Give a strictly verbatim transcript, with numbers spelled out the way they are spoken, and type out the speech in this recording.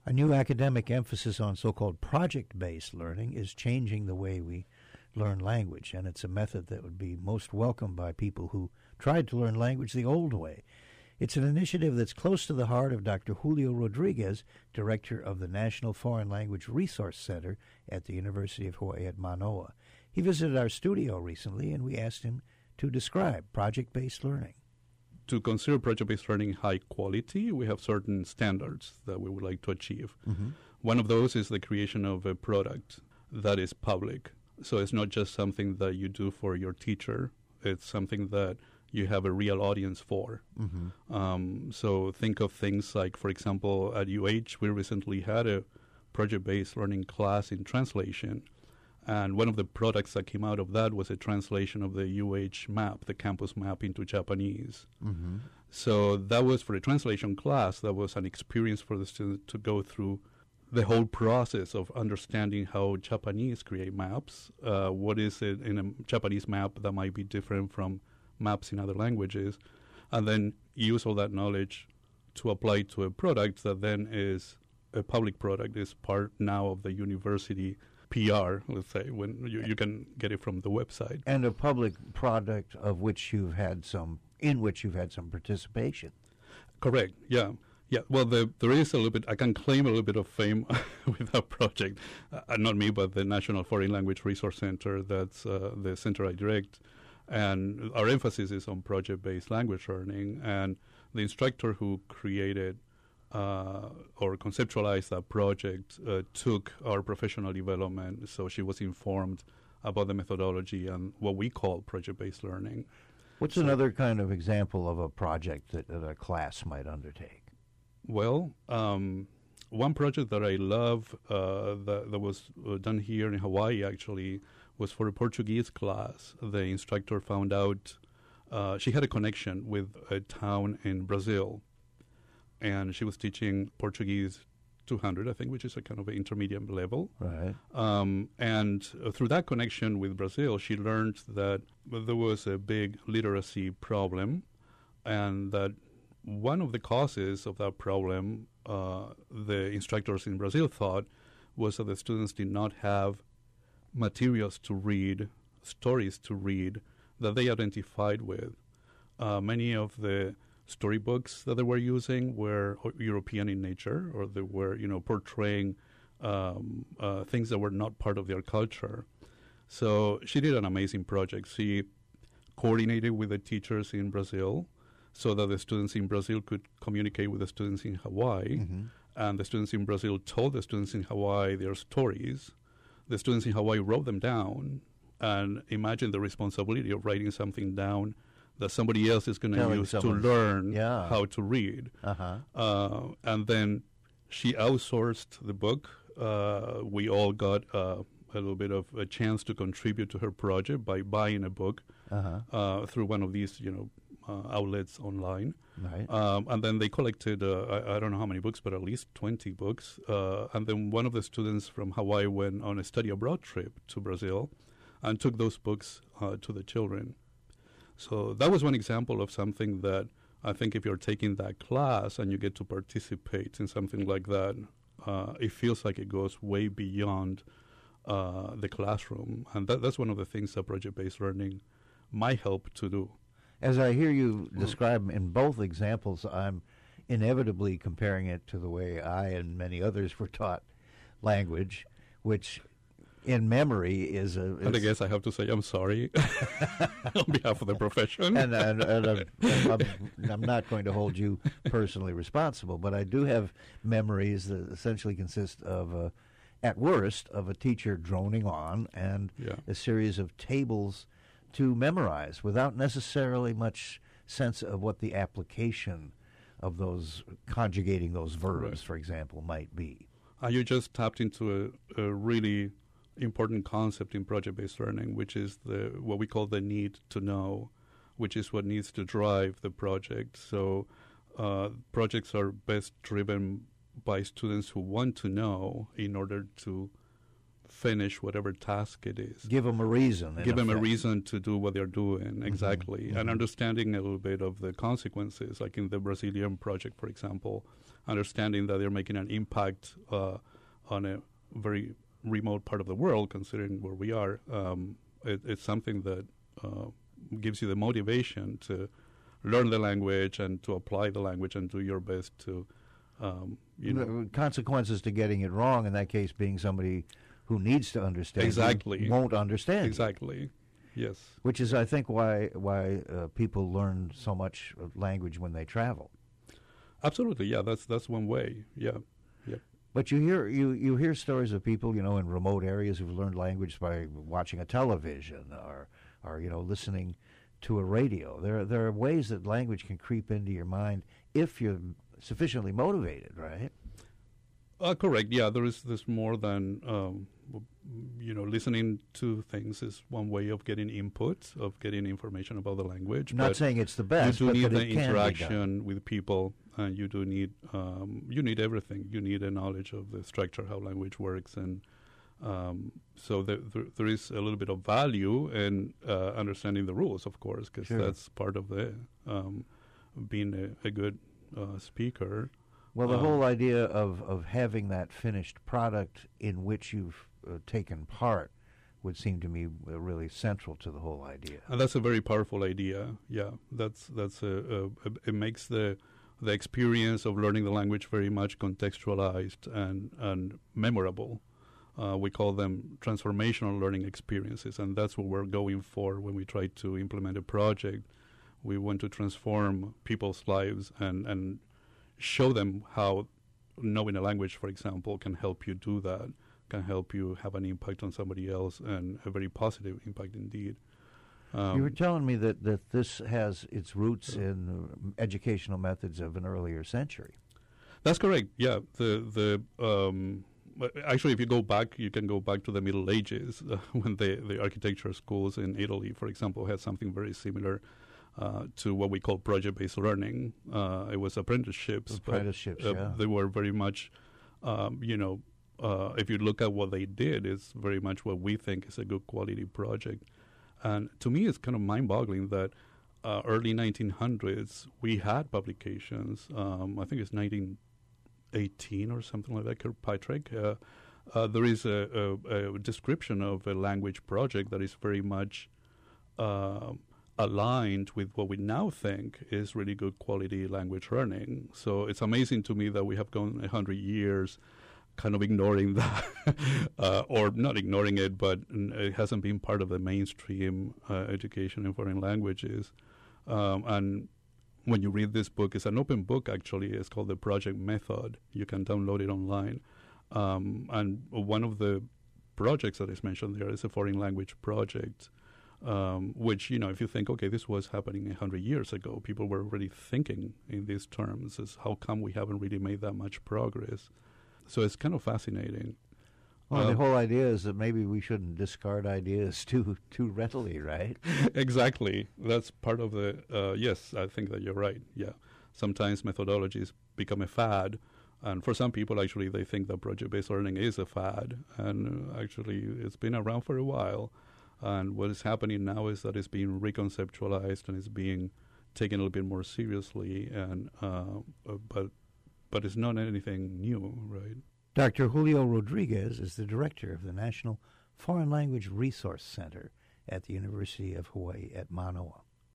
A new academic emphasis on so-called project-based learning is changing the way we learn language, and it's a method that would be most welcomed by people who tried to learn language the old way. It's an initiative that's close to the heart of Doctor Julio Rodriguez, director of the National Foreign Language Resource Center at the University of Hawaii at Manoa. He visited our studio recently, and we asked him to describe project-based learning. To consider project-based learning high quality, we have certain standards that we would like to achieve. Mm-hmm. One of those is the creation of a product that is public. So it's not just something that you do for your teacher. It's something that you have a real audience for. Mm-hmm. Um, so think of things like, for example, at U H, we recently had a project-based learning class in translation. And one of the products that came out of that was a translation of the U H map, the campus map, into Japanese. Mm-hmm. So that was for a translation class. That was an experience for the students to go through the whole process of understanding how Japanese create maps. Uh, what is it in a Japanese map that might be different from maps in other languages? And then use all that knowledge to apply to a product that then is a public product, is part now of the university P R, let's say, when you, you can get it from the website. And a public product of which you've had some, in which you've had some participation. Correct, yeah. Yeah, well, the, there is a little bit, I can claim a little bit of fame with that project. Uh, not me, but the National Foreign Language Resource Center, that's uh, the center I direct. And our emphasis is on project-based language learning. And the instructor who created Uh, or conceptualized that project uh, took our professional development, so she was informed about the methodology and what we call project-based learning. What's so, another kind of example of a project that, that a class might undertake? Well, um, one project that I love uh, that, that was uh, done here in Hawaii, actually, was for a Portuguese class. The instructor found out uh, she had a connection with a town in Brazil, and she was teaching Portuguese two hundred, I think, which is a kind of an intermediate level. Right. Um, and uh, through that connection with Brazil, she learned that there was a big literacy problem, and that one of the causes of that problem, uh, the instructors in Brazil thought, was that the students did not have materials to read, stories to read, that they identified with. Uh, many of the storybooks that they were using were European in nature, or they were, you know, portraying um, uh, things that were not part of their culture. So she did an amazing project. She coordinated with the teachers in Brazil so that the students in Brazil could communicate with the students in Hawaii, mm-hmm. and the students in Brazil told the students in Hawaii their stories. The students in Hawaii wrote them down, and imagine the responsibility of writing something down that somebody else is going to use to learn yeah. how to read. Uh-huh. Uh, and then she outsourced the book. Uh, we all got uh, a little bit of a chance to contribute to her project by buying a book uh-huh. uh, through one of these, you know, uh, outlets online. Right. Um, and then they collected, uh, I, I don't know how many books, but at least twenty books. Uh, and then one of the students from Hawaii went on a study abroad trip to Brazil and took those books uh, to the children. So that was one example of something that I think if you're taking that class and you get to participate in something like that, uh, it feels like it goes way beyond uh, the classroom. And that, that's one of the things that project-based learning might help to do. As I hear you describe in both examples, I'm inevitably comparing it to the way I and many others were taught language, which in memory is a... Is and I guess I have to say I'm sorry on behalf of the profession. And, and, and, uh, I'm, I'm not going to hold you personally responsible, but I do have memories that essentially consist of, uh, at worst, of a teacher droning on and yeah. a series of tables to memorize without necessarily much sense of what the application of those, conjugating those verbs, right. for example, might be. Uh, you just tapped into a, a really important concept in project-based learning, which is the what we call the need to know, which is what needs to drive the project. So uh, projects are best driven by students who want to know in order to finish whatever task it is. Give them a reason. Give them effect. a reason to do what they're doing, exactly. Mm-hmm. And understanding a little bit of the consequences, like in the Brazilian project, for example, understanding that they're making an impact uh, on a very remote part of the world, considering where we are. Um, it, it's something that uh, gives you the motivation to learn the language and to apply the language and do your best to, um, you know. The consequences to getting it wrong, in that case being somebody who needs to understand exactly won't understand exactly you. Yes, which is I think why why uh, people learn so much of language when they travel. Absolutely, yeah, that's that's one way. Yeah, yeah. But you hear you, you hear stories of people, you know, in remote areas who've learned language by watching a television or or you know listening to a radio. There there are ways that language can creep into your mind if you're sufficiently motivated, right? Uh, correct. Yeah, there is there's more than um, you know. Listening to things is one way of getting input, of getting information about the language. I'm not but saying it's the best. You do but need that the it can be done. interaction with people, and you do need um, you need everything. You need a knowledge of the structure, how language works, and um, so there, there there is a little bit of value in uh, understanding the rules, of course, because Sure. that's part of the um, being a, a good uh, speaker. Well, the Um, whole idea of, of having that finished product in which you've uh, taken part would seem to me uh, really central to the whole idea. And that's a very powerful idea. Yeah, that's that's a, a, a it makes the the experience of learning the language very much contextualized and and memorable. Uh, we call them transformational learning experiences, and that's what we're going for when we try to implement a project. We want to transform people's lives and and show them how knowing a language, for example, can help you do that, can help you have an impact on somebody else, and a very positive impact indeed. Um, you were telling me that, that this has its roots in uh, educational methods of an earlier century. That's correct, yeah. The the um, actually, if you go back, you can go back to the Middle Ages, uh, when the, the architecture schools in Italy, for example, had something very similar Uh, to what we call project-based learning. Uh, it was apprenticeships. Apprenticeships, but, uh, yeah. They were very much, um, you know, uh, if you look at what they did, it's very much what we think is a good quality project. And to me, it's kind of mind-boggling that uh, early nineteen hundreds, we had publications. Um, I think it's nineteen eighteen or something like that, Kirkpatrick. Uh, uh, there is a, a, a description of a language project that is very much Uh, aligned with what we now think is really good quality language learning. So it's amazing to me that we have gone a hundred years kind of ignoring that, uh, or not ignoring it, but it hasn't been part of the mainstream uh, education in foreign languages. Um, and when you read this book, it's an open book actually. It's called The Project Method. You can download it online. Um, and one of the projects that is mentioned there is a foreign language project. Um, which, you know, if you think, okay, this was happening a hundred years ago, people were already thinking in these terms, as how come we haven't really made that much progress? So it's kind of fascinating. Well, uh, the whole idea is that maybe we shouldn't discard ideas too too readily, right? Exactly. That's part of the, uh, yes, I think that you're right, yeah. Sometimes methodologies become a fad, and for some people, actually, they think that project-based learning is a fad, and uh, actually, it's been around for a while. And what is happening now is that it's being reconceptualized and it's being taken a little bit more seriously, and uh, but but it's not anything new, right? Doctor Julio Rodriguez is the director of the National Foreign Language Resource Center at the University of Hawaii at Manoa.